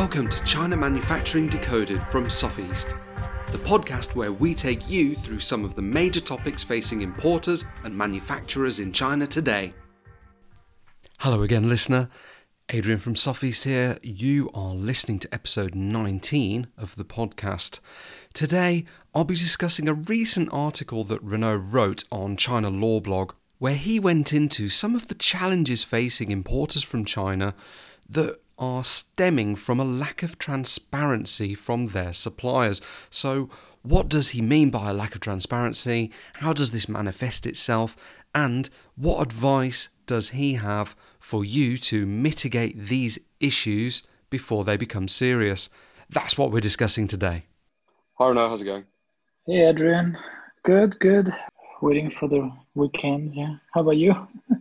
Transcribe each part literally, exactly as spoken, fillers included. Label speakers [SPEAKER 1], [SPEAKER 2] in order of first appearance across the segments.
[SPEAKER 1] Welcome to China Manufacturing Decoded from Sofeast, the podcast where we take you through some of the major topics facing importers and manufacturers in China today. Hello again, listener. Adrian from Sofeast here. You are listening to episode nineteen of the podcast. Today, I'll be discussing a recent article that Renault wrote on China Law Blog, where he went into some of the challenges facing importers from China that are stemming from a lack of transparency from their suppliers. So what does he mean by a lack of transparency? How does this manifest itself? And what advice does he have for you to mitigate these issues before they become serious? That's what we're discussing today.
[SPEAKER 2] Hi Renaud, how's it going?
[SPEAKER 3] Hey Adrian, good, good. Waiting for the weekend, yeah. How about you?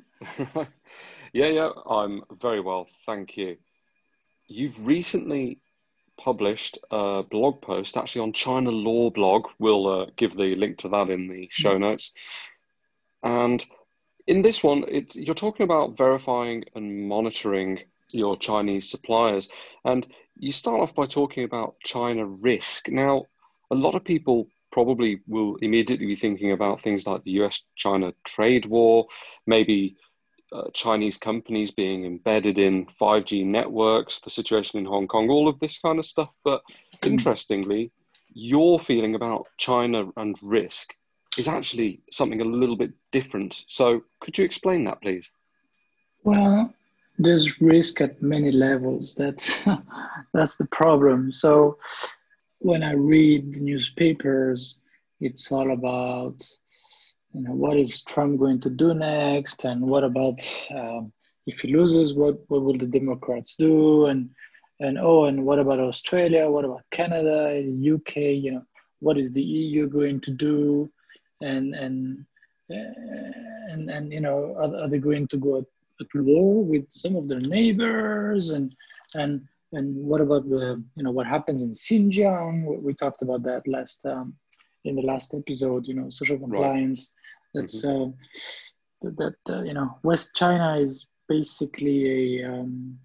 [SPEAKER 2] Yeah, yeah, I'm very well, thank you. You've recently published a blog post actually on China Law Blog. We'll uh, give the link to that in the show notes. And in this one, it, you're talking about verifying and monitoring your Chinese suppliers. And you start off by talking about China risk. Now, a lot of people probably will immediately be thinking about things like the U S China trade war, maybe uh, Chinese companies being embedded in five G networks, the situation in Hong Kong, all of this kind of stuff. But interestingly, your feeling about China and risk is actually something a little bit different. So could you explain that, please?
[SPEAKER 3] Well, there's risk at many levels. That's that's the problem. So when I read the newspapers, it's all about, you know, what is Trump going to do next, and what about um, if he loses, what what will the Democrats do, and and oh, and what about Australia? What about Canada, U K? You know, what is the E U going to do, and and uh, and and you know, are, are they going to go at, at war with some of their neighbors, and and and what about the, you know, what happens in Xinjiang? We, we talked about that last um, in the last episode. You know, social
[SPEAKER 2] Right.
[SPEAKER 3] compliance.
[SPEAKER 2] Mm-hmm.
[SPEAKER 3] That's uh, that, that uh, you know, West China is basically a um,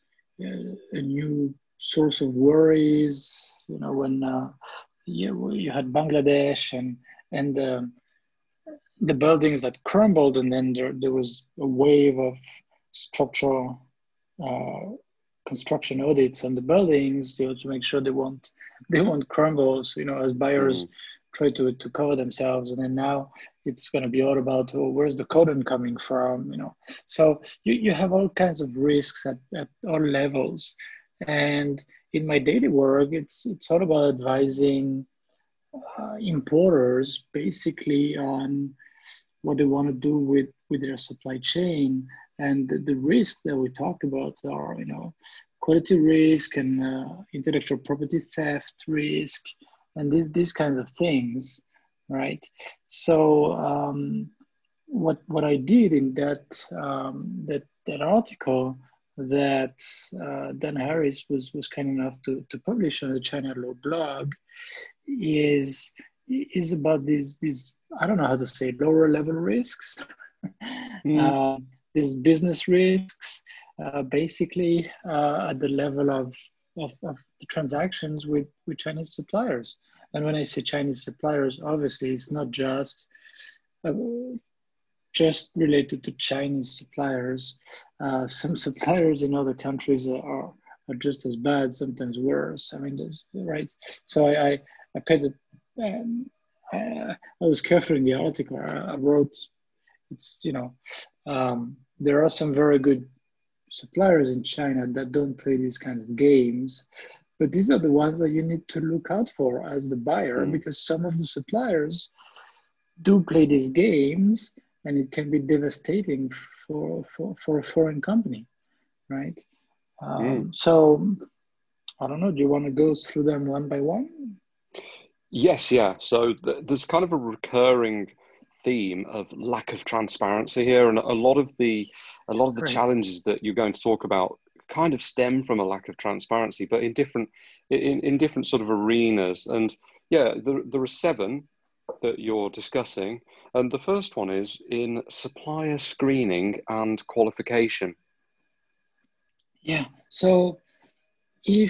[SPEAKER 3] a, a new source of worries. You know, when uh, you you had Bangladesh and and um, the buildings that crumbled, and then there there was a wave of structural uh, construction audits on the buildings, you know, to make sure they won't they won't crumble. So, you know, as buyers
[SPEAKER 2] Mm.
[SPEAKER 3] try to to cover themselves, and then now it's going to be all about, oh, where's the cotton coming from, you know. So you, you have all kinds of risks at, at all levels. And in my daily work, it's it's all about advising uh, importers basically on what they want to do with with their supply chain. And the, the risks that we talk about are, you know, quality risk and uh, intellectual property theft risk, and these these kinds of things, right? So um, what what I did in that um, that that article that uh, Dan Harris was was kind enough to, to publish on the China Law blog is is about these these I don't know how to say, lower level risks,
[SPEAKER 2] Mm.
[SPEAKER 3] um, these business risks, uh, basically uh, at the level of, of of the transactions with with Chinese suppliers. And when I say Chinese suppliers, obviously it's not just uh, just related to Chinese suppliers. Uh, some suppliers in other countries are are just as bad, sometimes worse. I mean, there's, right? So I I, I paid it. Um, I, I was careful in the article. I, I wrote, it's, you know, um, there are some very good suppliers in China that don't play these kinds of games, but these are the ones that you need to look out for as the buyer,
[SPEAKER 2] Mm.
[SPEAKER 3] because some of the suppliers do play these games, and it can be devastating for for, for a foreign company, right?
[SPEAKER 2] Mm.
[SPEAKER 3] Um, so I don't know. Do you want to go through them one by one?
[SPEAKER 2] Yes, yeah. So th there's kind of a recurring theme of lack of transparency here, and a lot of the a lot of the
[SPEAKER 3] Right.
[SPEAKER 2] challenges that you're going to talk about kind of stem from a lack of transparency, but in different in, in different sort of arenas. And yeah, there there are seven that you're discussing, and the first one is in supplier screening and qualification.
[SPEAKER 3] Yeah. So if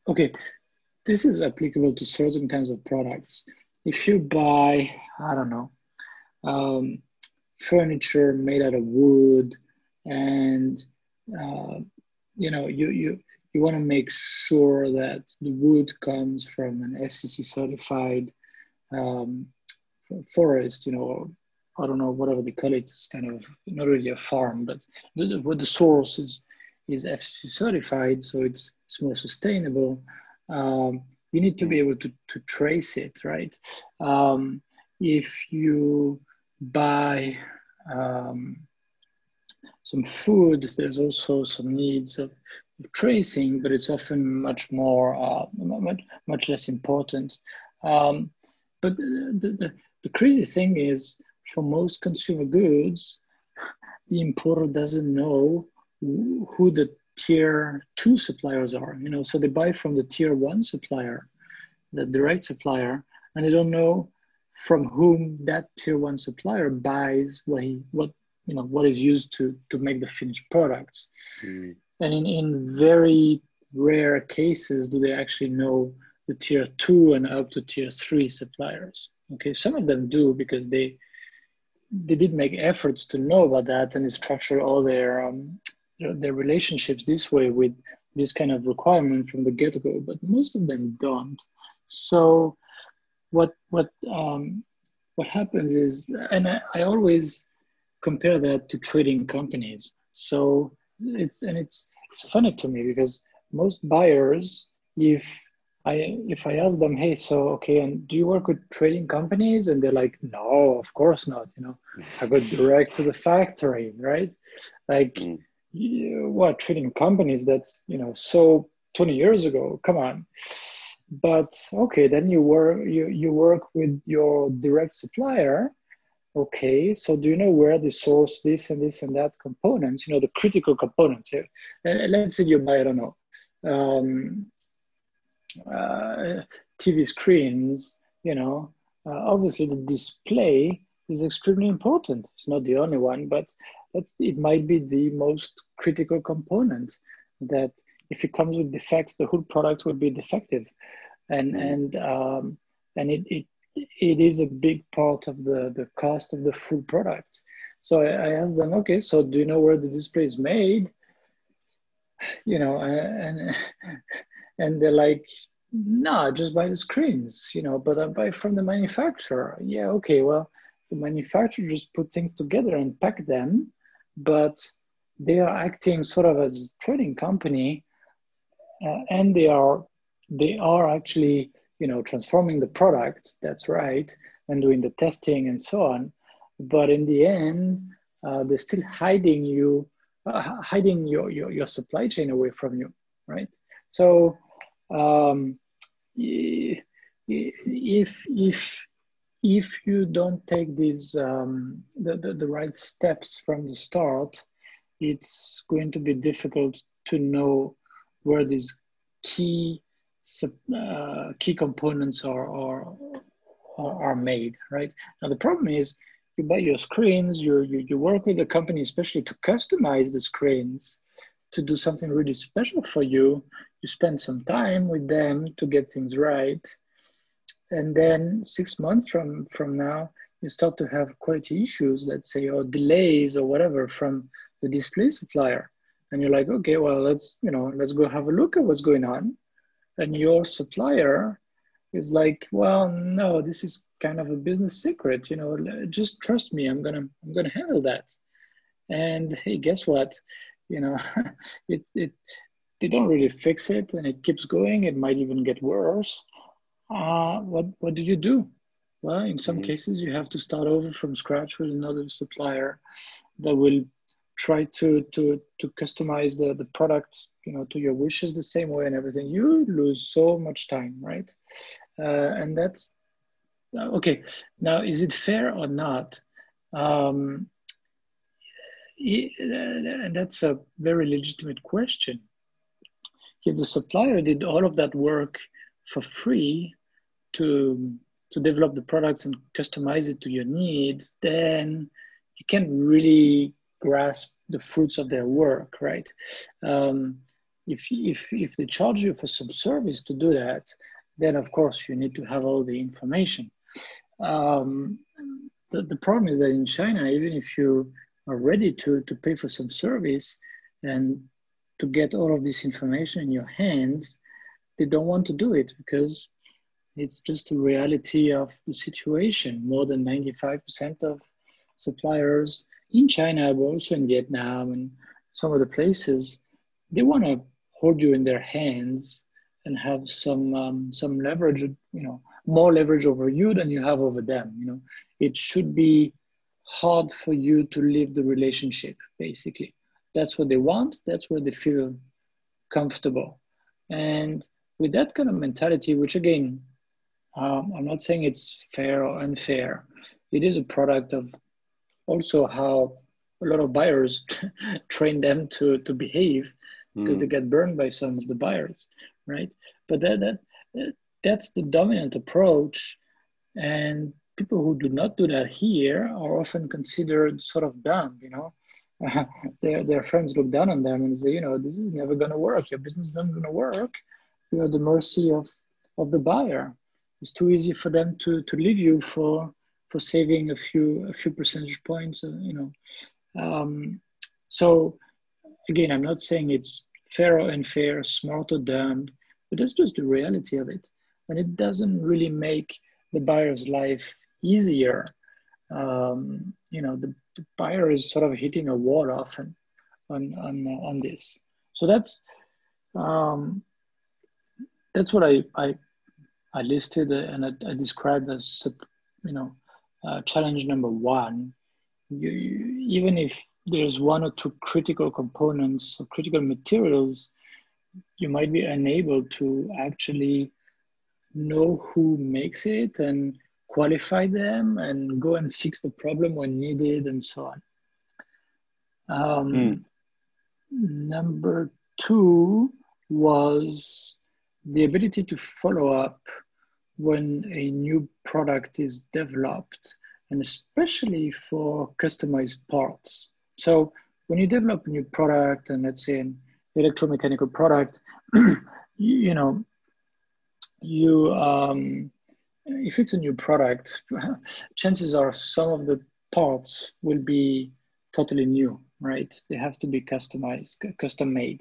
[SPEAKER 3] Okay, this is applicable to certain kinds of products. If you buy, I don't know, um, furniture made out of wood, and uh, you know you you you want to make sure that the wood comes from an F C C certified um, forest, you know, I don't know, whatever they call it, it's kind of not really a farm, but the, the, what the source is is F C C certified, so it's it's more sustainable. Um, you need to be
[SPEAKER 2] Mm.
[SPEAKER 3] able to to trace it, right? Um, if you buy um, some food, there's also some needs of tracing, but it's often much more, uh, much, much less important. Um, but the, the, the crazy thing is, for most consumer goods, the importer doesn't know who the tier two suppliers are. You know, so they buy from the tier one supplier, the direct supplier, and they don't know from whom that tier one supplier buys what he what you know what is used to to make the finished products.
[SPEAKER 2] Mm.
[SPEAKER 3] And in, in very rare cases do they actually know the tier two and up to tier three suppliers. Okay, some of them do because they they did make efforts to know about that and structure all their um, their relationships this way with this kind of requirement from the get-go, but most of them don't. So what what um, what happens is, and I, I always compare that to trading companies. So it's and it's it's funny to me because most buyers, if I if I ask them, hey, so okay, and do you work with trading companies? And they're like, no, of course not. You know, I go direct to the factory, right? Like,
[SPEAKER 2] Mm.
[SPEAKER 3] you, what trading companies? That's you know, so twenty years ago. Come on. But okay, then you work you you work with your direct supplier. Okay, so do you know where they source this and this and that components, you know, the critical components here? And let's say you buy, I don't know, um, uh, T V screens, you know, uh, obviously the display is extremely important. It's not the only one, but that's, it might be the most critical component that if it comes with defects, the whole product will be defective. And,
[SPEAKER 2] Mm.
[SPEAKER 3] and, um, and it, it, it is a big part of the, the cost of the full product. So I, I asked them, okay, so do you know where the display is made? You know, and and they're like, no, just buy the screens, you know, but I buy from the manufacturer. Yeah, okay, well, the manufacturer just put things together and pack them, but they are acting sort of as a trading company, uh, and they are they are actually, you know, transforming the product. That's right, and doing the testing and so on. But in the end, uh, they're still hiding you, uh, hiding your, your your supply chain away from you, right? So um, if if if you don't take these um, the, the, the right steps from the start, it's going to be difficult to know where these key uh, key components are, are are made, right? Now the problem is you buy your screens, you, you you work with the company especially to customize the screens to do something really special for you. You spend some time with them to get things right, and then six months from from now you start to have quality issues, let's say, or delays or whatever from the display supplier, and you're like, okay, well, let's you know let's go have a look at what's going on, and your supplier is like, well, no, this is kind of a business secret, you know just trust me, i'm gonna i'm gonna handle that. And hey, guess what, you know it it they don't really fix it, and it keeps going. It might even get worse. Uh, what what do you do? Well, in some
[SPEAKER 2] Mm.
[SPEAKER 3] cases, you have to start over from scratch with another supplier that will try to to to customize the the product, you know, to your wishes the same way and everything. You lose so much time, right? Uh, and that's uh, okay. Now, is it fair or not? Um, i- uh, that's a very legitimate question. If the supplier did all of that work for free to to develop the products and customize it to your needs, then you can really grasp the fruits of their work, right? Um, if if if they charge you for some service to do that, then of course you need to have all the information. Um, the, the problem is that in China, even if you are ready to, to pay for some service and to get all of this information in your hands, they don't want to do it because it's just a reality of the situation. More than ninety-five percent of suppliers in China, but also in Vietnam and some of the places, they want to hold you in their hands and have some um, some leverage, you know, more leverage over you than you have over them. You know, it should be hard for you to leave the relationship. Basically, that's what they want. That's where they feel comfortable, and with that kind of mentality, which again, um, I'm not saying it's fair or unfair. It is a product of also how a lot of buyers train them to, to behave because they
[SPEAKER 2] Mm.
[SPEAKER 3] get burned by some of the buyers, right? But that, that that's the dominant approach, and people who do not do that here are often considered sort of dumb, you know. their their friends look down on them and say, you know, this is never going to work. Your business is never going to work. You're at the mercy of of the buyer. It's too easy for them to to leave you for for saving a few a few percentage points, uh, you know. Um, so again, I'm not saying it's fair or unfair, smart or dumb, but that's just the reality of it. And it doesn't really make the buyer's life easier. Um, you know, the, the buyer is sort of hitting a wall often on on on this. So that's um, that's what I, I I listed and I, I described as, you know, uh, challenge number one. You, you, even if there's one or two critical components or critical materials, you might be unable to actually know who makes it and qualify them and go and fix the problem when needed and so on.
[SPEAKER 2] Mm.
[SPEAKER 3] Um, number two was the ability to follow up when a new product is developed, and especially for customized parts. So when you develop a new product, and let's say an electromechanical product, you, you know, you um, if it's a new product, chances are some of the parts will be totally new, right? They have to be customized, custom made.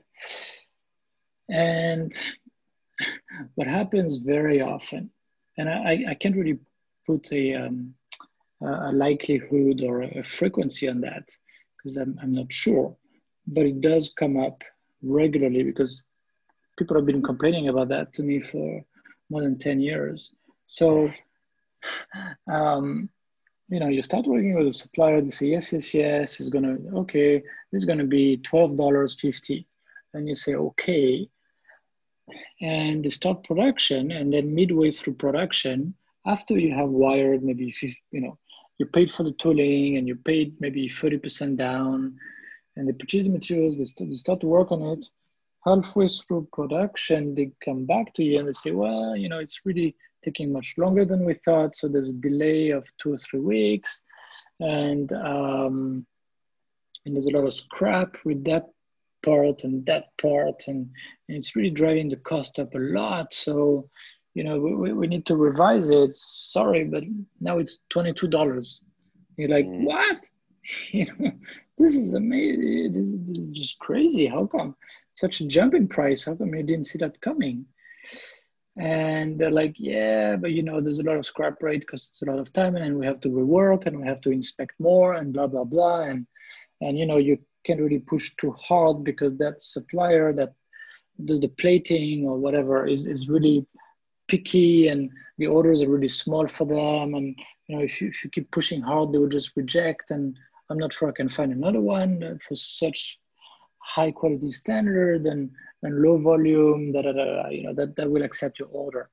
[SPEAKER 3] And what happens very often, and I, I can't really put a, um, a likelihood or a frequency on that because I'm, I'm not sure, but it does come up regularly because people have been complaining about that to me for more than ten years. So, um, you know, you start working with a supplier, they say, yes, yes, yes, it's gonna, okay, this is gonna be twelve dollars and fifty cents. And you say, okay, and they start production, and then midway through production, after you have wired maybe, you know, you paid for the tooling and you paid maybe thirty percent down, and they purchase the materials, they start, they start to work on it. Halfway through production, they come back to you and they say, well, you know, it's really taking much longer than we thought. So there's a delay of two or three weeks. And, um, and there's a lot of scrap with that part and that part. And, and it's really driving the cost up a lot. So, you know, we, we need to revise it. Sorry, but now it's twenty-two dollars. You're like,
[SPEAKER 2] Mm.
[SPEAKER 3] what? You know, this is amazing. This, this is just crazy. How come such a jump in price? How come you didn't see that coming? And they're like, yeah, but you know, there's a lot of scrap rate because it's a lot of time, and we have to rework and we have to inspect more and blah blah blah. And and you know, you can't really push too hard because that supplier that does the plating or whatever is is really picky, and the orders are really small for them. And you know, if you, if you keep pushing hard, they will just reject. And I'm not sure I can find another one for such high quality standard and, and low volume, da, da, da, da, you know, that, that will accept your order.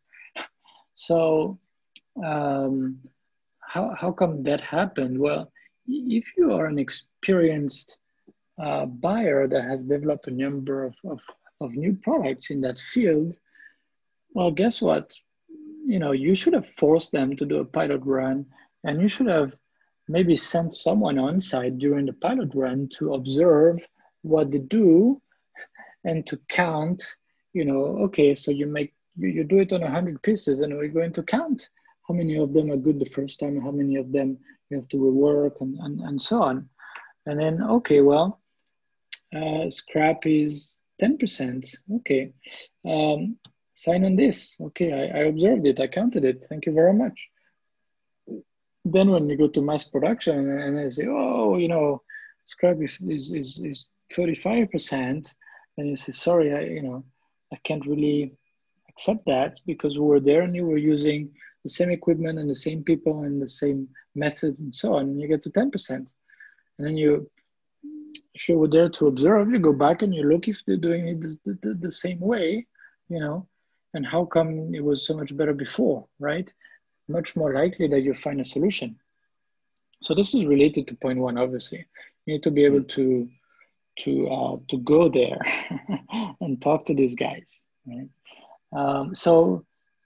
[SPEAKER 3] So um, how, how come that happened? Well, if you are an experienced uh, buyer that has developed a number of, of, of new products in that field, well, guess what? You know, you should have forced them to do a pilot run, and you should have maybe sent someone on site during the pilot run to observe what they do and to count, you know, okay, so you make you, you do it on a hundred pieces, and we're going to count how many of them are good the first time, how many of them you have to rework, and, and, and so on. And then, okay, well, uh, scrap is ten percent. Okay, um, sign on this. Okay, I, I observed it, I counted it. Thank you very much. Then when you go to mass production and they say, oh, you know, scrap is is is thirty-five percent, and you say, sorry, I you know, I can't really accept that because we were there and you were using the same equipment and the same people and the same methods and so on. And you get to ten percent, and then you, if you were there to observe, you go back and you look if they're doing it the, the, the same way, you know, and how come it was so much better before, right? Much more likely that you find a solution. So this is related to point one, obviously. You need to be able to to uh, to go there and talk to these guys, right? Um, so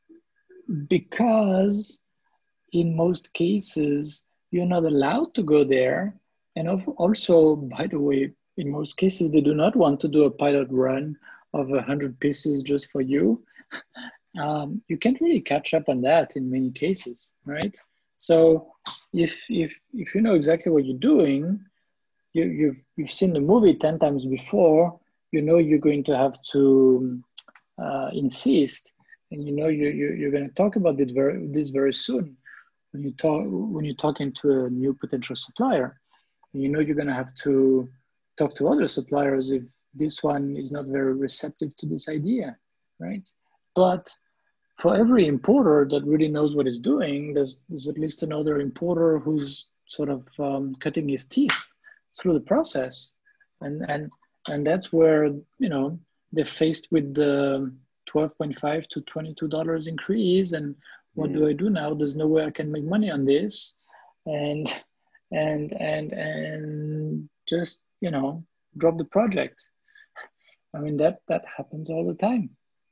[SPEAKER 3] because in most cases you're not allowed to go there, and also, by the way, in most cases they do not want to do a pilot run of a hundred pieces just for you. Um, you can't really catch up on that in many cases, right? So if if if you know exactly what you're doing, you you've you've seen the movie ten times before, you know you're going to have to uh, insist, and you know you, you you're going to talk about this very this very soon when you talk when you're talking to a new potential supplier. You know you're going to have to talk to other suppliers if this one is not very receptive to this idea, right? But for every importer that really knows what he's doing, there's, there's at least another importer who's sort of um, cutting his teeth through the process. And, and, and that's where, you know, they're faced with the twelve point five to twenty-two dollars increase. And what
[SPEAKER 2] Mm.
[SPEAKER 3] do I do now? There's no way I can make money on this. And, and, and, and just, you know, drop the project. I mean, that, that happens all the time.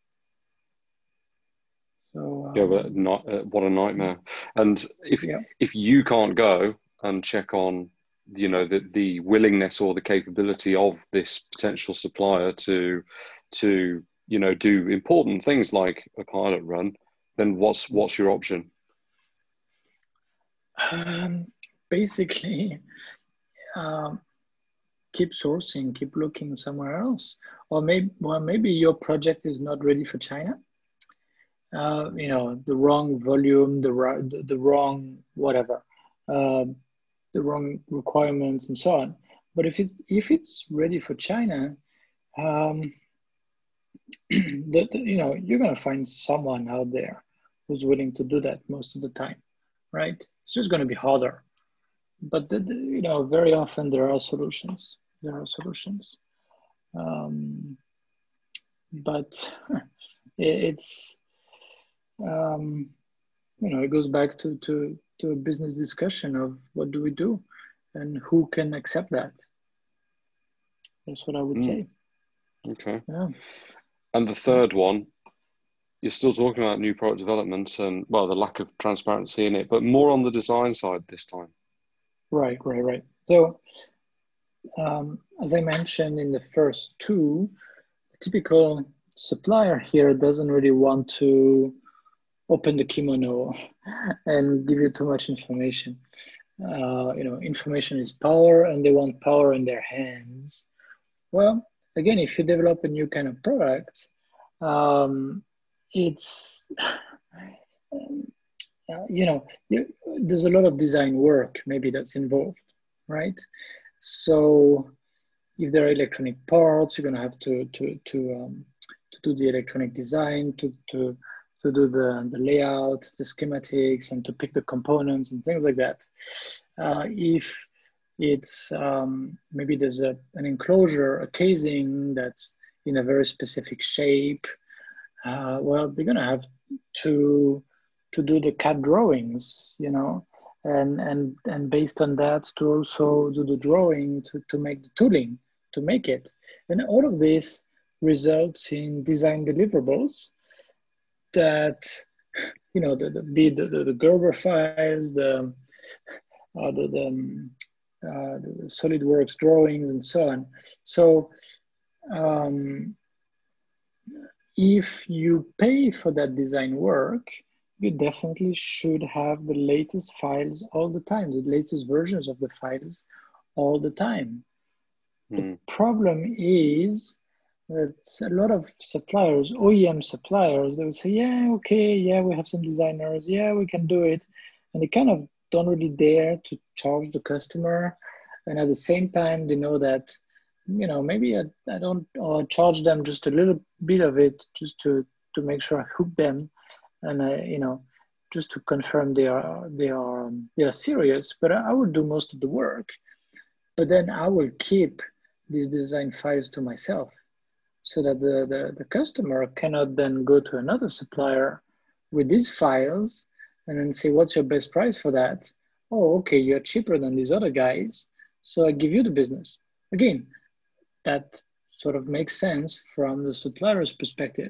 [SPEAKER 3] So,
[SPEAKER 2] Yeah, but
[SPEAKER 3] um,
[SPEAKER 2] not uh, what a nightmare. And if
[SPEAKER 3] yeah.
[SPEAKER 2] if you can't go and check on, you know, the the willingness or the capability of this potential supplier to to you know do important things like a pilot run, then what's what's your option?
[SPEAKER 3] Um, basically, um, keep sourcing, keep looking somewhere else, or maybe, well, maybe your project is not ready for China. Uh, you know, the wrong volume, the right, the, the wrong whatever, uh, the wrong requirements, and so on. But if it's if it's ready for China, um, the, the- you know, you're gonna find someone out there who's willing to do that most of the time, right? It's just gonna be harder. But the, the- you know, very often there are solutions. There are solutions. Um, but it's um, you know, it goes back to to to a business discussion of what do we do, and who can accept that. That's what I would
[SPEAKER 2] Mm,
[SPEAKER 3] say.
[SPEAKER 2] okay.
[SPEAKER 3] Yeah,
[SPEAKER 2] And the
[SPEAKER 3] yeah.
[SPEAKER 2] third one, you're still talking about new product development and well, the lack of transparency in it, but more on the design side this time.
[SPEAKER 3] Right, right, right. So um, as I mentioned in the first two, the typical supplier here doesn't really want to open the kimono and give you too much information. Uh, you know, information is power, and they want power in their hands. Well, again, if you develop a new kind of product, um, it's um, uh, you know you, there's a lot of design work maybe that's involved, right? So if there are electronic parts, you're going to have to to to um, to do the electronic design, to to to do the the layout, the schematics, and to pick the components and things like that. Uh, if it's um, maybe there's a, an enclosure, a casing that's in a very specific shape, uh, well, they're going to have to to do the C A D drawings, you know, and and and based on that to also do the drawing to, to make the tooling to make it. And all of this results in design deliverables that, you know, the, the, be the, the, the Gerber files, the, uh, the, the, um, uh, the SolidWorks drawings, and so on. So um, if you pay for that design work, you definitely should have the latest files all the time, the latest versions of the files all the time. The
[SPEAKER 2] Mm.
[SPEAKER 3] problem is that a lot of suppliers, O E M suppliers, they would say, yeah, okay, yeah, we have some designers, yeah, we can do it. And they kind of don't really dare to charge the customer. And at the same time, they know that, you know, maybe I, I don't uh, charge them just a little bit of it just to, to make sure I hook them and, I, you know, just to confirm they are, they are, um, they are serious, but I, I will do most of the work. But then I will keep these design files to myself so that the, the, the customer cannot then go to another supplier with these files and then say, what's your best price for that? Oh, okay, you're cheaper than these other guys, so I give you the business. Again, that sort of makes sense from the supplier's perspective.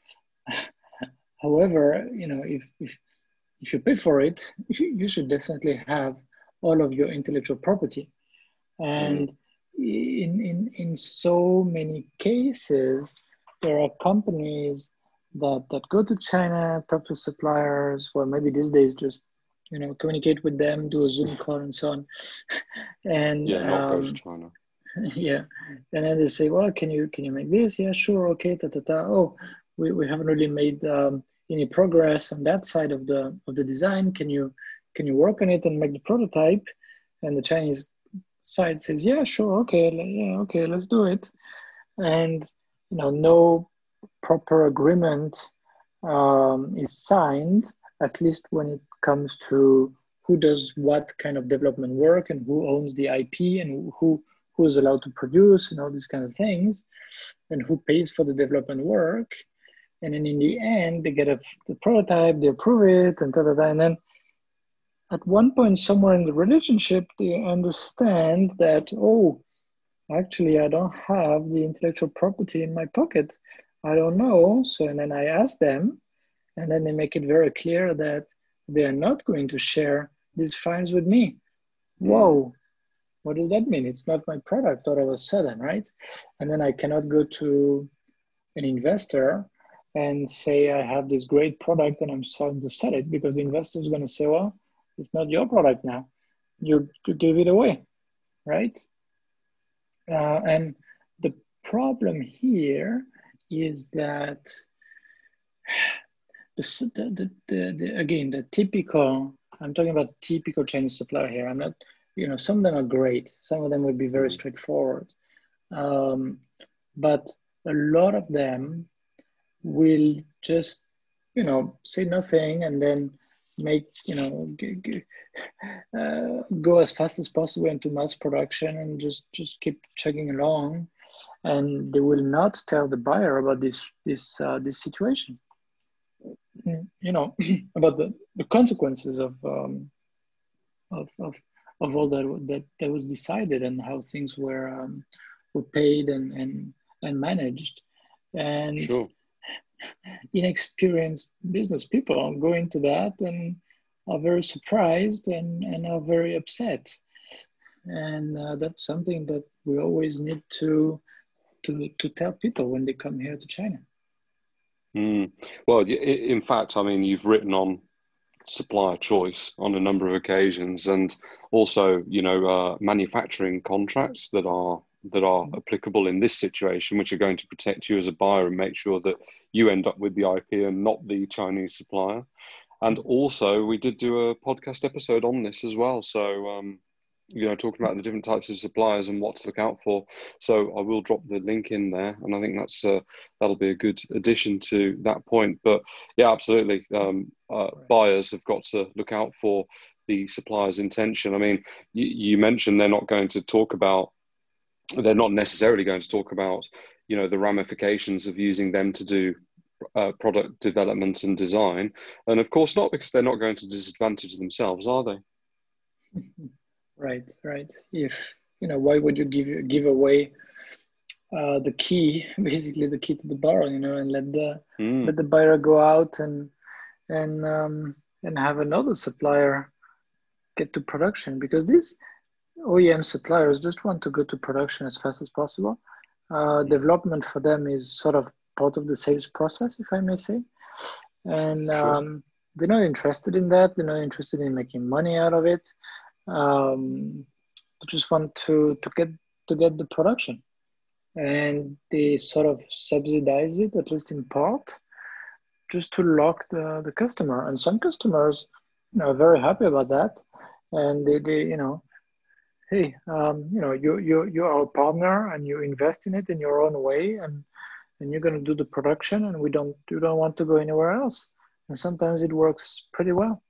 [SPEAKER 3] However, you know, if, if, if you pay for it, you should definitely have all of your intellectual property.
[SPEAKER 2] Mm.
[SPEAKER 3] And in, in, in so many cases, there are companies that, that go to China, talk to suppliers, or maybe these days just, you know, communicate with them, do a Zoom call and so on. And
[SPEAKER 2] Yeah, not go to
[SPEAKER 3] um,
[SPEAKER 2] China.
[SPEAKER 3] yeah, and then they say, well, can you can you make this? Yeah, sure, okay, ta ta ta. Oh, we, we haven't really made um, any progress on that side of the of the design. Can you can you work on it and make the prototype? And the Chinese side says, yeah, sure, okay, yeah, okay, let's do it. And you know, no proper agreement um, is signed, at least when it comes to who does what kind of development work and who owns the I P and who who is allowed to produce and all these kind of things, and who pays for the development work. And then in the end, they get a the prototype, they approve it, and da da da. And then at one point, somewhere in the relationship, they understand that, oh, actually, I don't have the intellectual property in my pocket. I don't know. So, and then I ask them, and then they make it very clear that they are not going to share these files with me.
[SPEAKER 2] Mm.
[SPEAKER 3] Whoa, what does that mean? It's not my product all of a sudden, right? And then I cannot go to an investor and say I have this great product and I'm starting to sell it, because the investor is going to say, well, it's not your product now. You, you gave it away, right? Uh, and the problem here is that the, the, the, the, again, the typical, I'm talking about typical Chinese supplier here. I'm not, you know, some of them are great. Some of them would be very
[SPEAKER 2] Mm.
[SPEAKER 3] straightforward. Um, but a lot of them will just, you know, say nothing and then make, you know, g- g- uh, go as fast as possible into mass production and just, just keep chugging along. And they will not tell the buyer about this, this, uh, this situation. You know, about the, the consequences of, um, of, of, of all that, that that was decided and how things were um, were paid and, and and managed. And
[SPEAKER 2] Sure.
[SPEAKER 3] inexperienced business people go into that and are very surprised and, and are very upset. And uh, that's something that we always need to to to tell people when they come here to China.
[SPEAKER 2] Mm. Well, y- i- in fact, I mean, you've written on supplier choice on a number of occasions, and also, you know, uh, manufacturing contracts that are that are applicable in this situation, which are going to protect you as a buyer and make sure that you end up with the I P and not the Chinese supplier. And also, we did do a podcast episode on this as well. So, um, you know, talking about the different types of suppliers and what to look out for. So I will drop the link in there, and I think that's uh, that'll be a good addition to that point. But yeah, absolutely, um, uh,
[SPEAKER 3] Right.
[SPEAKER 2] buyers have got to look out for the supplier's intention. I mean, you, you mentioned they're not going to talk about, they're not necessarily going to talk about, you know, the ramifications of using them to do uh, product development and design, and of course not, because they're not going to disadvantage themselves, are they?
[SPEAKER 3] Right, right. If you know, why would you give give away uh, the key, basically the key to the barrel, you know, and let the
[SPEAKER 2] Mm,
[SPEAKER 3] let the buyer go out and and um, and have another supplier get to production, because these O E M suppliers just want to go to production as fast as possible. Uh, development for them is sort of part of the sales process, if I may say. And
[SPEAKER 2] Sure.
[SPEAKER 3] um, they're not interested in that. They're not interested in making money out of it. Um, they just want to to get to get the production, and they sort of subsidize it, at least in part, just to lock the, the customer. And some customers, you know, are very happy about that, and they, they you know, hey, um, you know, you you you're our partner, and you invest in it in your own way, and and you're going to do the production, and we don't you don't want to go anywhere else. And sometimes it works pretty well.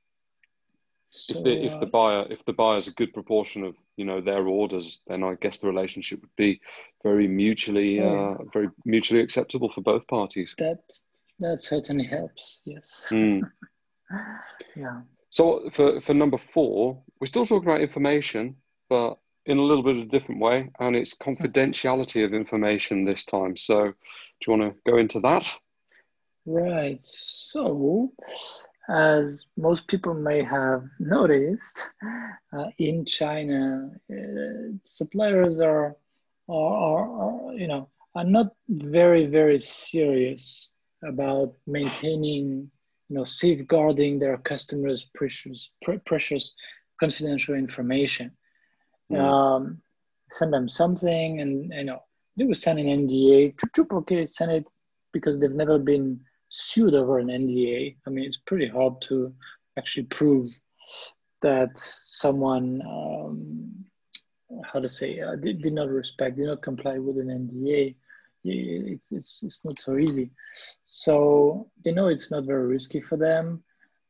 [SPEAKER 2] If the
[SPEAKER 3] So
[SPEAKER 2] if the
[SPEAKER 3] uh,
[SPEAKER 2] buyer if the buyer's a good proportion of, you know, their orders, then I guess the relationship would be very mutually
[SPEAKER 3] oh
[SPEAKER 2] uh,
[SPEAKER 3] yeah,
[SPEAKER 2] very mutually acceptable for both parties.
[SPEAKER 3] that that certainly helps. Yes.
[SPEAKER 2] Mm.
[SPEAKER 3] Yeah.
[SPEAKER 2] So for for number four, we're still talking about information, but in a little bit of a different way, and it's confidentiality of information this time. So do you want to go into that?
[SPEAKER 3] Right. So, as most people may have noticed, uh, in China, uh, suppliers are, are, are, are, you know, are not very, very serious about maintaining, you know, safeguarding their customers' precious, pre precious confidential information.
[SPEAKER 2] Mm.
[SPEAKER 3] Um, Send them something, and you know, they will send an N D A. Chup, chup, okay, send it, because they've never been sued over an N D A. I mean, it's pretty hard to actually prove that someone, um, how to say, uh, did, did not respect, did not comply with an N D A. It's, it's, it's not so easy. So they know it's not very risky for them.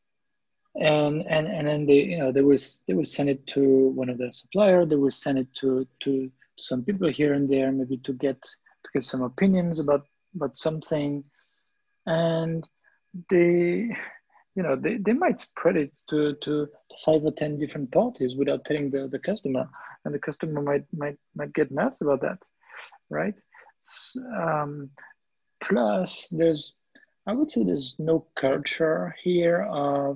[SPEAKER 3] And, and, and then they, you know, they will, they will send it to one of their supplier. They will send it to, to some people here and there, maybe to get, to get some opinions about, about something. And they, you know, they, they might spread it to, to five or ten different parties without telling the, the customer, and the customer might might might get nuts about that, right? Um, Plus, there's, I would say, there's no culture here of,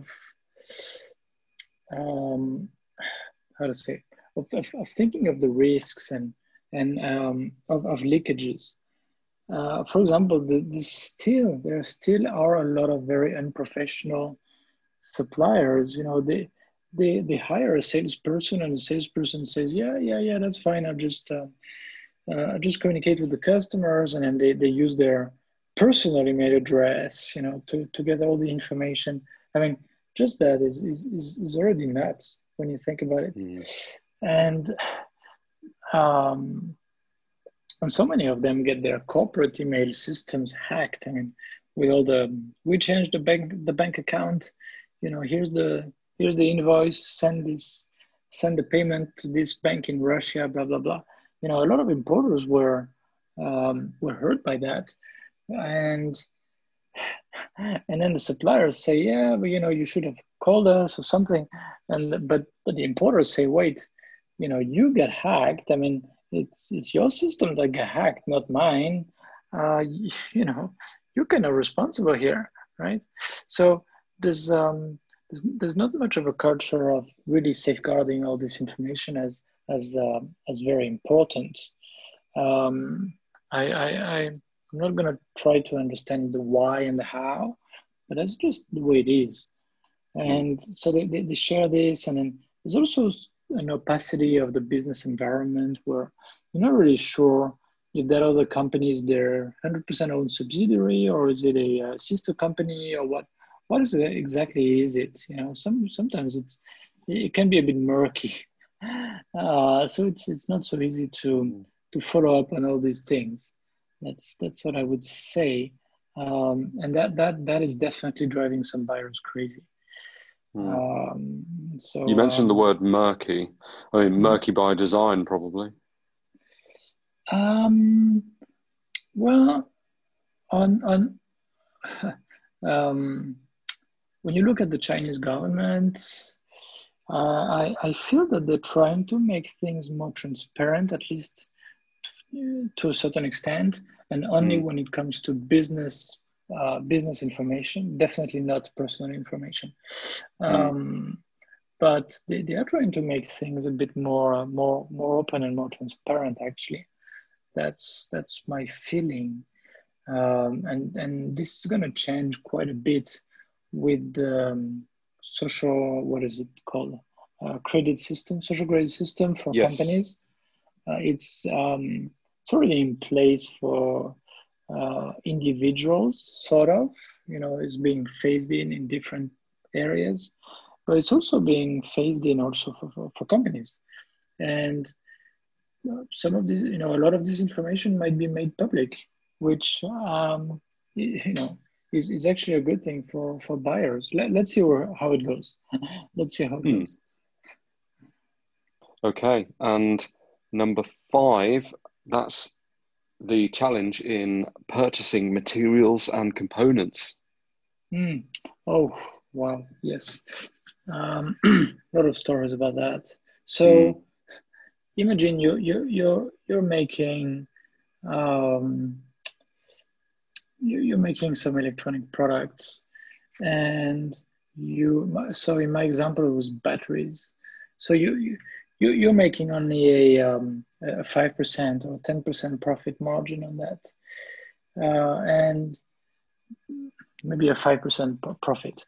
[SPEAKER 3] um, how to say, of, of, of thinking of the risks and and um, of, of leakages. Uh, for example, the, the still there still are a lot of very unprofessional suppliers. You know, they they they hire a salesperson, and the salesperson says, yeah, yeah, yeah, that's fine. I'll just uh, uh, I'll just communicate with the customers, and then they, they use their personal email address, you know, to, to get all the information. I mean, just that is is, is is already nuts when you think about it.
[SPEAKER 2] Mm.
[SPEAKER 3] And um, and so many of them get their corporate email systems hacked. I mean, with all the, we changed the bank the bank account, you know, here's the here's the invoice, send this, send the payment to this bank in Russia, blah blah blah. You know, a lot of importers were um, were hurt by that, and and then the suppliers say, yeah, but you know, you should have called us or something, and but but the importers say, wait, you know, you get hacked. I mean, it's it's your system that got hacked, not mine. Uh, you, you know, you're kind of responsible here, right? So there's um there's, there's not much of a culture of really safeguarding all this information as as uh, as very important. Um, I, I, I, I'm not going to try to understand the why and the how, but that's just the way it is.
[SPEAKER 2] Mm.
[SPEAKER 3] And so they, they, they share this, and then there's also an opacity of the business environment where you're not really sure if that other company is their one hundred percent owned subsidiary, or is it a, uh sister company, or what what is it exactly is it? You know, some sometimes it's it can be a bit murky. Uh, so it's it's not so easy to
[SPEAKER 2] Mm.
[SPEAKER 3] to follow up on all these things. That's that's what I would say. Um, and that that that is definitely driving some buyers crazy.
[SPEAKER 2] Mm.
[SPEAKER 3] Um,
[SPEAKER 2] You
[SPEAKER 3] so
[SPEAKER 2] mentioned the
[SPEAKER 3] um,
[SPEAKER 2] word murky. I mean, murky by design, probably.
[SPEAKER 3] um, well, on on um, when you look at the Chinese government, uh, I I feel that they're trying to make things more transparent, at least to a certain extent, and only
[SPEAKER 2] Mm.
[SPEAKER 3] when it comes to business uh, business information. Definitely not personal information.
[SPEAKER 2] Mm.
[SPEAKER 3] Um, but they, they are trying to make things a bit more uh, more more open and more transparent, actually. That's that's my feeling. Um, and and this is going to change quite a bit with the um, social, what is it called, uh, credit system, social credit system for
[SPEAKER 2] Yes.
[SPEAKER 3] companies. Uh, it's um, it's already in place for uh, individuals, sort of. You know, it's being phased in in different areas, but it's also being phased in also for, for, for companies. And uh, some of this, you know, a lot of this information might be made public, which um, you know is, is actually a good thing for for buyers. Let, let's see where, how it goes. Let's see how it
[SPEAKER 2] Hmm.
[SPEAKER 3] goes.
[SPEAKER 2] Okay. And number five, that's the challenge in purchasing materials and components.
[SPEAKER 3] Mm. Oh, wow. Yes. Um, a lot of stories about that.
[SPEAKER 2] Hmm.
[SPEAKER 3] So imagine you you you're you're making um, you, you're making some electronic products, and you so in my example it was batteries. So you you you- you're making only a um, a five percent or ten percent profit margin on that, uh, and maybe a five percent profit.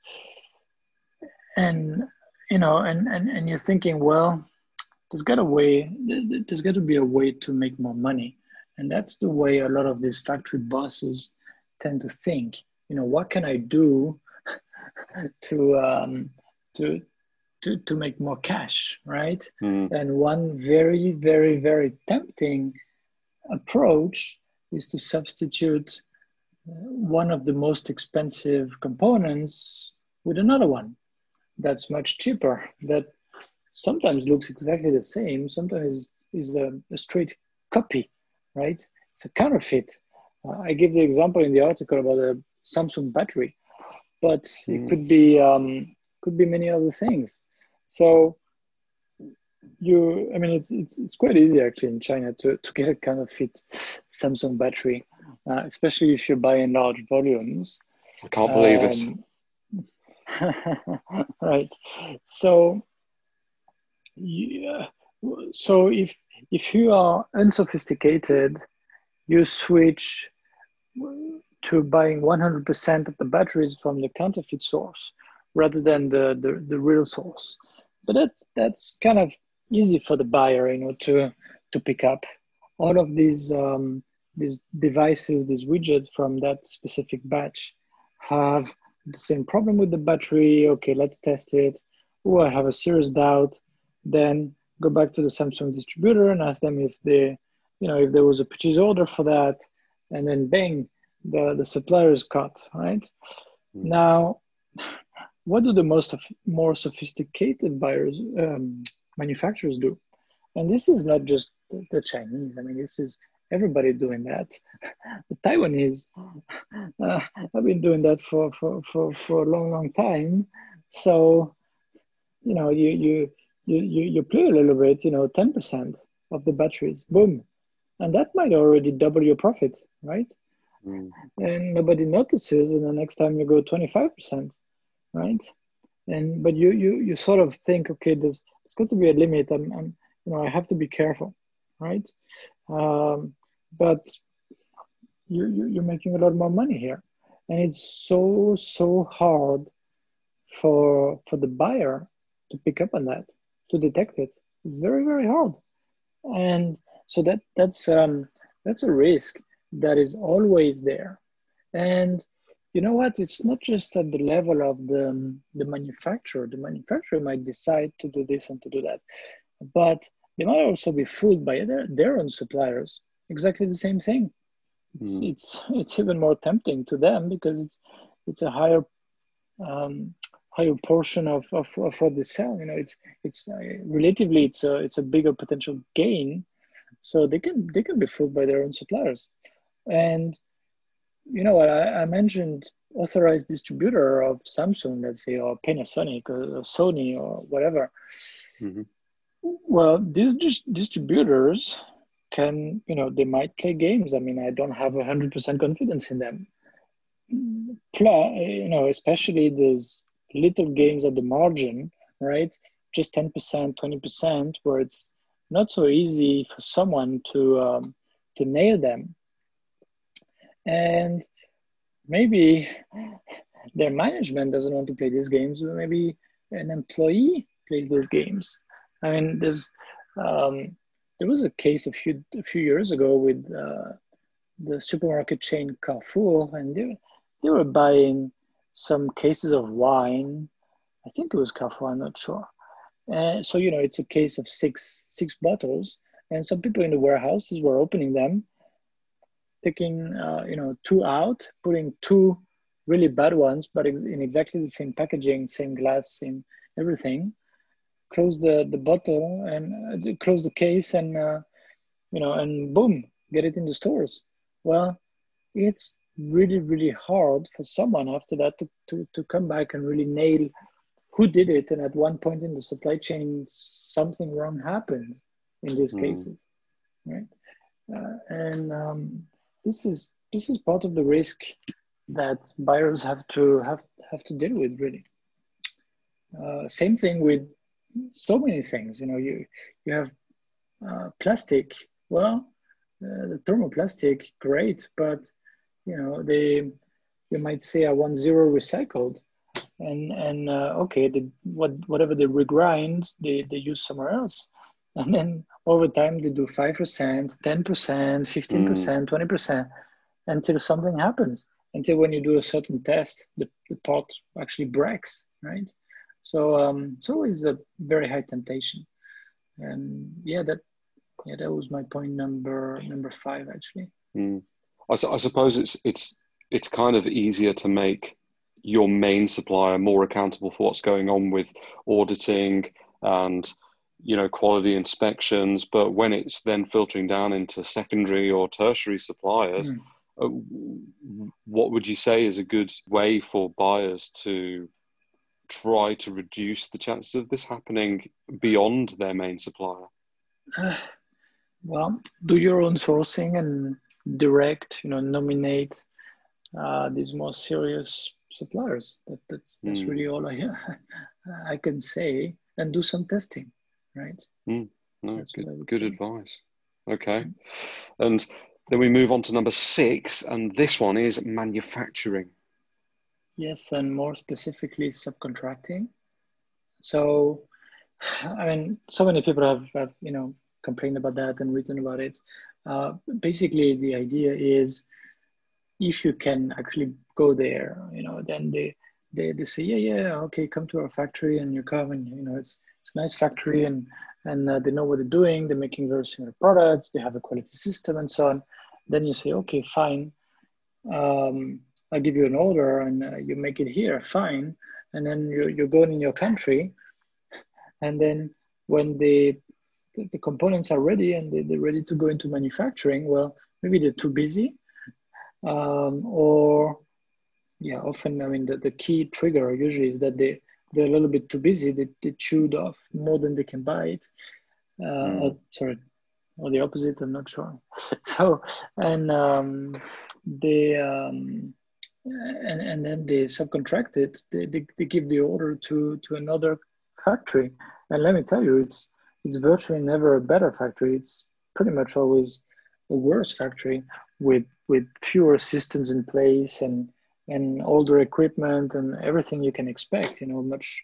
[SPEAKER 3] And you know, and, and and you're thinking, well, there's got a way, there's got to be a way to make more money. And that's the way a lot of these factory bosses tend to think. You know, what can I do to um, to to to make more cash, right?
[SPEAKER 2] Hmm.
[SPEAKER 3] And one very, very, very tempting approach is to substitute one of the most expensive components with another one that's much cheaper, that sometimes looks exactly the same, sometimes is a, a straight copy, right? It's a counterfeit. Uh, I give the example in the article about a Samsung battery, but it
[SPEAKER 2] Hmm.
[SPEAKER 3] could be um, could be many other things. So you, I mean, it's it's it's quite easy actually in China to to get a counterfeit Samsung battery, uh, especially if you buy in large volumes.
[SPEAKER 2] I can't believe it.
[SPEAKER 3] Um, right. So yeah. So if if you are unsophisticated, you switch to buying one hundred percent of the batteries from the counterfeit source rather than the, the, the real source. But that's that's kind of easy for the buyer, you know, to to pick up all of these um, these devices, these widgets from that specific batch have the same problem with the battery. Okay, let's test it. Oh, I have a serious doubt. Then go back to the Samsung distributor and ask them if they, you know, if there was a purchase order for that, and then bang, the, the supplier is cut, right?
[SPEAKER 2] Hmm.
[SPEAKER 3] Now, what do the most of, more sophisticated buyers, um, manufacturers do? And this is not just the, the Chinese. I mean, this is everybody doing that. The Taiwanese uh, have been doing that for, for, for, for a long, long time. So, you know, you, you, you, you, you play a little bit, you know, ten percent of the batteries, boom. And that might already double your profit, right?
[SPEAKER 2] Hmm.
[SPEAKER 3] And nobody notices, and the next time you go twenty-five percent, right? And but you you you sort of think, okay, there's there's got to be a limit. I'm, I'm you know I have to be careful, right? Um, but you, you you're making a lot more money here, and it's so so hard for for the buyer to pick up on that, to detect it. It's very very hard, and so that that's um that's a risk that is always there. And you know what? It's not just at the level of the, um, the manufacturer. The manufacturer might decide to do this and to do that, but they might also be fooled by their, their own suppliers. Exactly the same thing. It's
[SPEAKER 2] Hmm.
[SPEAKER 3] it's it's even more tempting to them because it's it's a higher um, higher portion of, of, of what they sell. You know, it's it's uh, relatively it's a it's a bigger potential gain. So they can they can be fooled by their own suppliers. And you know what? I, I mentioned authorized distributor of Samsung, let's say, or Panasonic, or, or Sony, or whatever.
[SPEAKER 2] Hmm.
[SPEAKER 3] Well, these dis- distributors can, you know, they might play games. I mean, I don't have a hundred percent confidence in them. Plus, you know, especially these little games at the margin, right? Just ten percent, twenty percent, where it's not so easy for someone to um, to nail them. And maybe their management doesn't want to play these games, or maybe an employee plays those games. I mean, there's um, there was a case a few a few years ago with uh, the supermarket chain Carrefour, and they they were buying some cases of wine. I think it was Carrefour, I'm not sure. And so you know, it's a case of six six bottles, and some people in the warehouses were opening them, taking uh, you know two out, putting two really bad ones, but in exactly the same packaging, same glass, same everything. Close the the bottle and uh, close the case, and uh, you know, and boom, get it in the stores. Well, it's really really hard for someone after that to to, to come back and really nail who did it. And at one point in the supply chain, something wrong happened in these
[SPEAKER 2] Mm.
[SPEAKER 3] cases, right? Uh, and um, this is this is part of the risk that buyers have to have have to deal with, really. Uh, same thing with so many things. You know, you you have uh, plastic. Well, uh, the thermoplastic, great, but you know, they you might say I want zero recycled, and and uh, okay, the, what whatever they regrind, they they use somewhere else, and then over time they do five percent, ten percent, fifteen
[SPEAKER 2] Mm.
[SPEAKER 3] percent, twenty percent, until something happens. Until when you do a certain test, the, the pot actually breaks, right? So um, it's always a very high temptation, and yeah, that yeah that was my point number number five actually.
[SPEAKER 2] Mm. I, su- I suppose it's it's it's kind of easier to make your main supplier more accountable for what's going on with auditing and you know quality inspections, but when it's then filtering down into secondary or tertiary suppliers,
[SPEAKER 3] Mm.
[SPEAKER 2] uh, what would you say is a good way for buyers to try to reduce the chances of this happening beyond their main supplier?
[SPEAKER 3] Uh, well, do your own sourcing and direct, you know, nominate uh, these more serious suppliers. That, that's that's
[SPEAKER 2] Mm.
[SPEAKER 3] really all I I can say, and do some testing, right?
[SPEAKER 2] Mm. No,
[SPEAKER 3] That's
[SPEAKER 2] good
[SPEAKER 3] what I would
[SPEAKER 2] good
[SPEAKER 3] say.
[SPEAKER 2] advice. Okay. And then we move on to number six, and this one is manufacturing.
[SPEAKER 3] Yes, and more specifically, subcontracting. So, I mean, so many people have, have you know complained about that and written about it. Uh, basically, the idea is if you can actually go there, you know, then they they, they say, yeah, yeah, okay, come to our factory, and you come, and you know, it's it's a nice factory, and and uh, they know what they're doing. They're making very similar products. They have a quality system and so on. Then you say, okay, fine. Um, I'll give you an order, and uh, you make it here, fine. And then you you're going in your country, and then when the the the components are ready and they, they're ready to go into manufacturing, well, maybe they're too busy, um, or yeah, often, I mean, the, the key trigger usually is that they, they're a little bit too busy. They, they chewed off more than they can bite. Uh,
[SPEAKER 2] Mm.
[SPEAKER 3] or, sorry, or the opposite, I'm not sure. So, and um, they, um, and, and then they subcontract it. They, they, they give the order to, to another factory. And let me tell you, it's, it's virtually never a better factory. It's pretty much always a worse factory with, with fewer systems in place, and, and older equipment and everything you can expect, you know, much,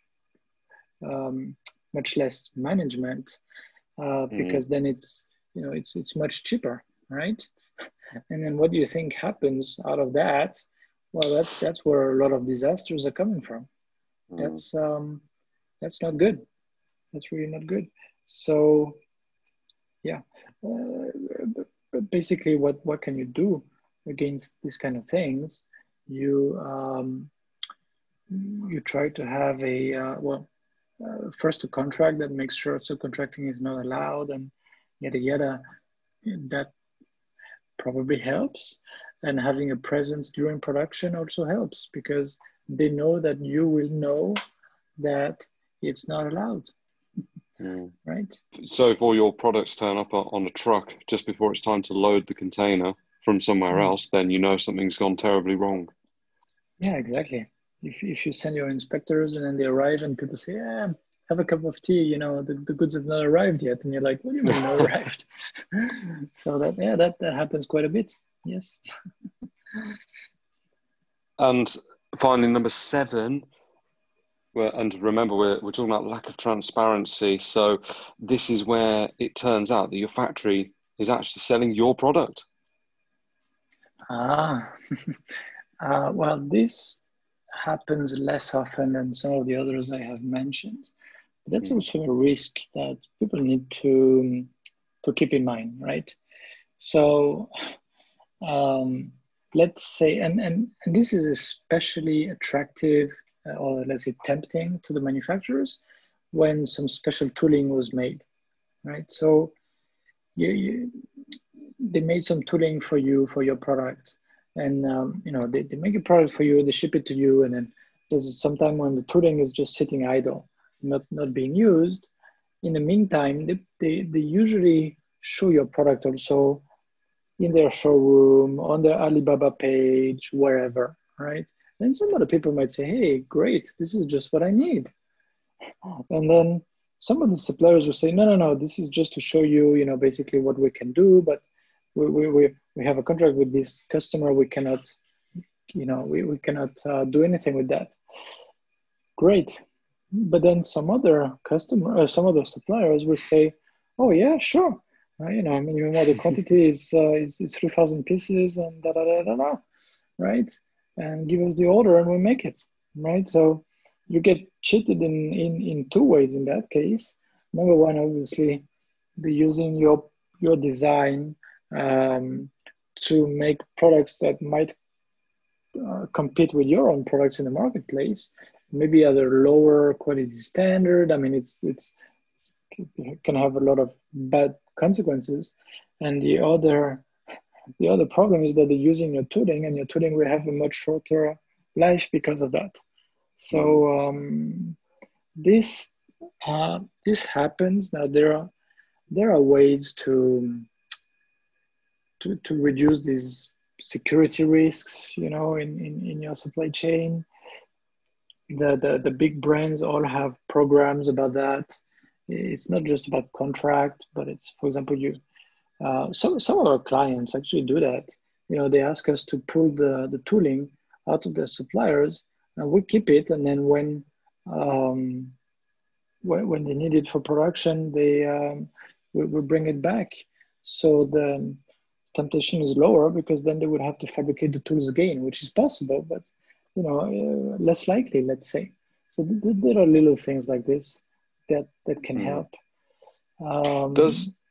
[SPEAKER 3] um, much less management, uh,
[SPEAKER 2] Mm.
[SPEAKER 3] because then it's, you know, it's, it's much cheaper, right? And then what do you think happens out of that? Well, that's that's where a lot of disasters are coming from.
[SPEAKER 2] Mm.
[SPEAKER 3] That's um, that's not good. That's really not good. So yeah, uh, but basically, what what can you do against these kind of things? You um, you try to have a uh, well, uh, first a contract that makes sure subcontracting is not allowed, and yada yada. That probably helps. And having a presence during production also helps, because they know that you will know that it's not allowed,
[SPEAKER 2] Mm.
[SPEAKER 3] right?
[SPEAKER 2] So if all your products turn up o- on a truck just before it's time to load the container from somewhere
[SPEAKER 3] Mm.
[SPEAKER 2] else, then you know something's gone terribly wrong.
[SPEAKER 3] Yeah, exactly. If, if you send your inspectors and then they arrive and people say, yeah, have a cup of tea, you know, the, the goods have not arrived yet. And you're like, what do you mean not arrived? So that, yeah, that, that happens quite a bit. Yes.
[SPEAKER 2] And finally, number seven, well, and remember, we're, we're talking about lack of transparency. So this is where it turns out that your factory is actually selling your product.
[SPEAKER 3] Ah, uh, well, this happens less often than some of the others I have mentioned. But that's
[SPEAKER 2] Mm.
[SPEAKER 3] also a risk that people need to to keep in mind, right? So um, let's say, and, and, and this is especially attractive uh, or let's say tempting to the manufacturers when some special tooling was made, right? So you, you, they made some tooling for you for your product, and um, you know they, they make a product for you, they ship it to you, and then there's some time when the tooling is just sitting idle, not not being used. In the meantime, they, they, they usually show your product also in their showroom, on their Alibaba page, wherever, right? And some other people might say, hey, great, this is just what I need. And then some of the suppliers will say, no, no, no, this is just to show you, you know, basically what we can do, but we, we, we, we have a contract with this customer, we cannot, you know, we, we cannot uh, do anything with that. Great. But then some other customer, uh, some other suppliers will say, oh yeah, sure. Uh, you know, I mean, you know, the quantity is, uh, is, is three thousand pieces and da, da, da, da, da, right? And give us the order and we make it, right? So you get cheated in, in, in two ways in that case. Number one, obviously, they're using your, your design um, to make products that might uh, compete with your own products in the marketplace, maybe at a lower quality standard. I mean, it's, it's, it's it can have a lot of bad consequences. And the other the other problem is that they're using your tooling, and your tooling will have a much shorter life because of that.
[SPEAKER 2] Mm.
[SPEAKER 3] So um, this uh, this happens now. There are there are ways to to, to reduce these security risks, you know, in, in, in your supply chain. The, the the big brands all have programs about that. It's not just about contract, but it's, for example, you Uh, some some of our clients actually do that. You know, they ask us to pull the, the tooling out of the suppliers, and we keep it. And then when um, when, when they need it for production, they um, we, we bring it back. So the temptation is lower because then they would have to fabricate the tools again, which is possible, but you know, uh, less likely, let's say. So th- th- there are little things like this that that can
[SPEAKER 2] Mm.
[SPEAKER 3] help. Um,
[SPEAKER 2] Does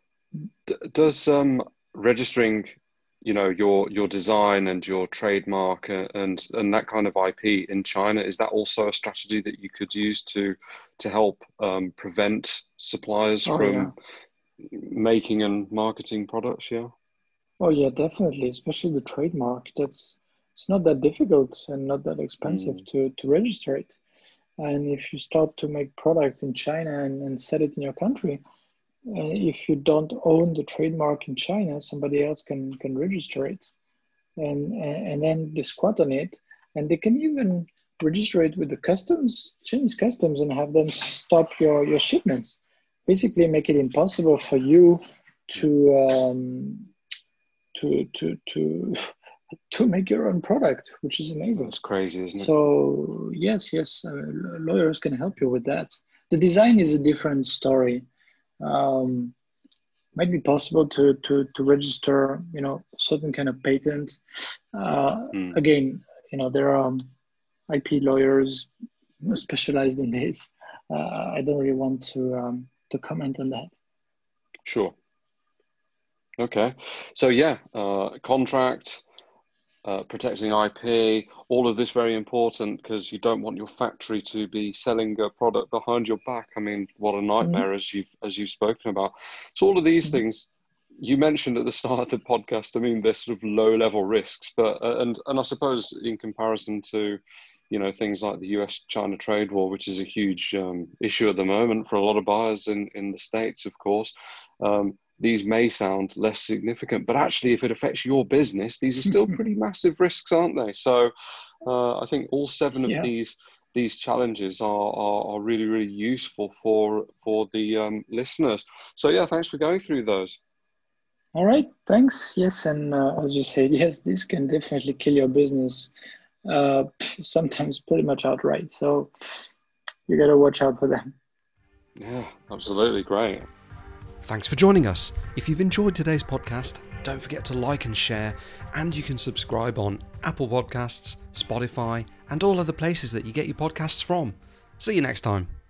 [SPEAKER 2] does um, registering, you know, your your design and your trademark uh, and and that kind of I P in China, is that also a strategy that you could use to to help um, prevent suppliers
[SPEAKER 3] oh yeah.
[SPEAKER 2] from making and marketing products? Yeah.
[SPEAKER 3] Oh yeah, definitely, especially the trademark. That's it's not that difficult and not that expensive
[SPEAKER 2] Mm.
[SPEAKER 3] to to register it. And if you start to make products in China and, and sell it in your country, uh, if you don't own the trademark in China, somebody else can can register it and and, and then they squat on it, and they can even register it with the customs, Chinese customs, and have them stop your your shipments. Basically, make it impossible for you to um, to to to to make your own product, which is amazing.
[SPEAKER 2] That's crazy, isn't it?
[SPEAKER 3] So yes, yes, uh, lawyers can help you with that. The design is a different story. Um, might be possible to to to register, you know, certain kind of patent. Uh,
[SPEAKER 2] Mm.
[SPEAKER 3] again, you know, there are I P lawyers specialized in this. Uh, I don't really want to um, to comment on that.
[SPEAKER 2] Sure. Okay. So yeah, uh, contract, uh, protecting I P, all of this very important because you don't want your factory to be selling a product behind your back. I mean, what a
[SPEAKER 3] Mhm.
[SPEAKER 2] nightmare, as you've as you've spoken about. So all of these
[SPEAKER 3] Mhm.
[SPEAKER 2] things you mentioned at the start of the podcast. I mean, they're sort of low level risks, but uh, and and I suppose in comparison to, you know, things like the U S China trade war, which is a huge um, issue at the moment for a lot of buyers in in the States, of course. Um, these may sound less significant, but actually, if it affects your business, these are still pretty massive risks, aren't they? So, uh, I think all seven of
[SPEAKER 3] Yeah.
[SPEAKER 2] these these challenges are, are, are really, really useful for for the um, listeners. So yeah, thanks for going through those.
[SPEAKER 3] All right, thanks. Yes, and uh, as you said, yes, this can definitely kill your business, uh, sometimes pretty much outright. So you got to watch out for them.
[SPEAKER 2] Yeah, absolutely. Great.
[SPEAKER 1] Thanks for joining us. If you've enjoyed today's podcast, don't forget to like and share, and you can subscribe on Apple Podcasts, Spotify, and all other places that you get your podcasts from. See you next time.